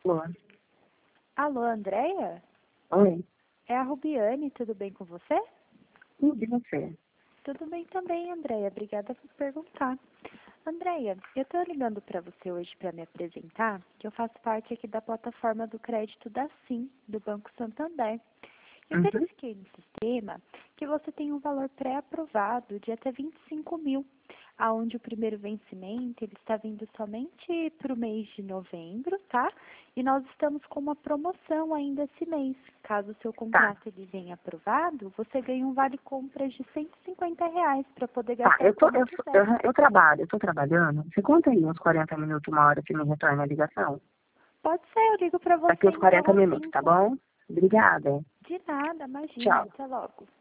Alô? Alô, Andréia? Oi, É a Rubiane, tudo bem com você? tudo e você? Tudo bem também, Andréia. Obrigada por perguntar. Andréia, eu estou ligando para você hoje para me apresentar, que eu faço parte aqui da plataforma do crédito da Sim, do Banco Santander. Eu Uhum. verifiquei no sistema que você tem um valor pré-aprovado de até 25 mil, aonde o primeiro vencimento ele está vindo somente para o mês de novembro, tá? E nós estamos com uma promoção ainda esse mês. Caso o seu Tá, contrato ele venha aprovado, você ganha um vale-compras de R$ 150 para poder tá. gastar como quiser. Eu tô trabalhando. Você conta aí uns 40 minutos, uma hora que me retorna a ligação? Pode ser, eu ligo para Daqui você uns então 40 às minutos, tá 5. bom? Obrigada. De nada, imagina. Tchau. Até logo.